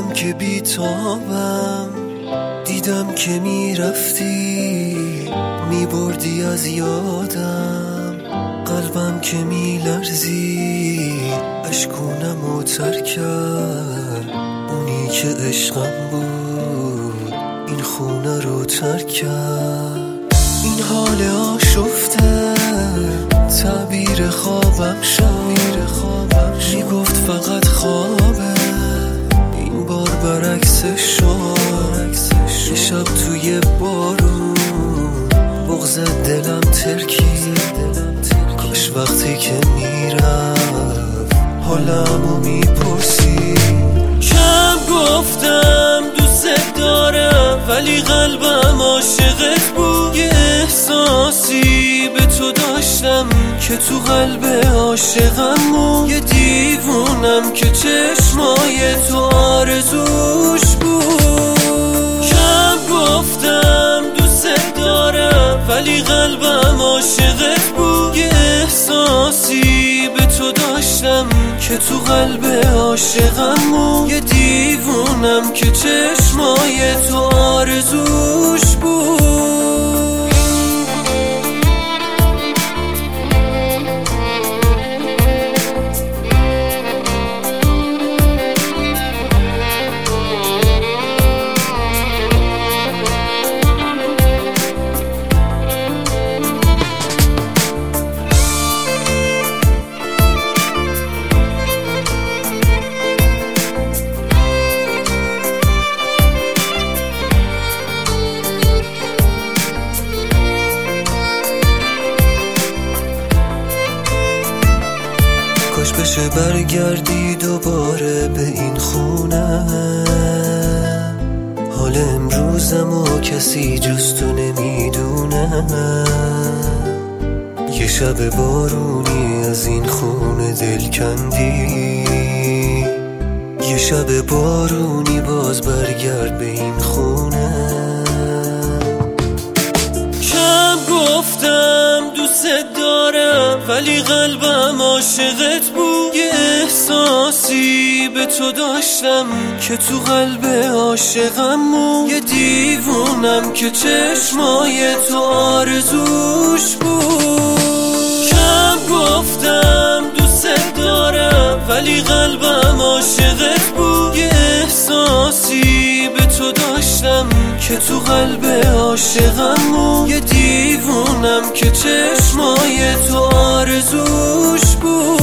خوابیدم که بیتابم، دیدم که میرفتی میبردی از یادم، قلبم که میلرزید اشکونمو تر کرد، اونی که عشقم بود این خونه رو ترک کرد. این حال آشفته تعبیر خوابم شد، میگفت فقط خوابه، این بار برعکسش شد. یه شب توی بارون بغضت دلم ترکید، کاش وقتی که میرفت حالمو میپرسی. کم گفتم دوست دارم ولی قلبم عاشقت بود، یه احساسی به تو داشتم که تو قلب عاشقم بود، یه دیوونم که چشمای تو آرزوش بود. کم گفتم دوست دارم ولی قلبم عاشقت بود، یه احساسی به تو داشتم که تو قلب عاشقم بود، یه دیوونم که چشمای تو آرزوش بود. کاش بشه برگردی دوباره به این خونه، حال امروزمو کسی جز تو نمیدونه. یه شب بارونی از این خونه دل کندی، یه شب بارونی باز برگرد به این خونه. کم گفتم دوست دارم ولی قلبم عاشقت بود، یه احساسی به تو داشتم که تو قلب عاشقم بود، یه دیوونم که چشمای تو آرزوش بود. کم گفتم دوست دارم ولی قلبم عاشقت بود، یه احساسی به تو داشتم که تو قلب عاشقم بود، یه دیوونم که چشمای تو آرزوش بود.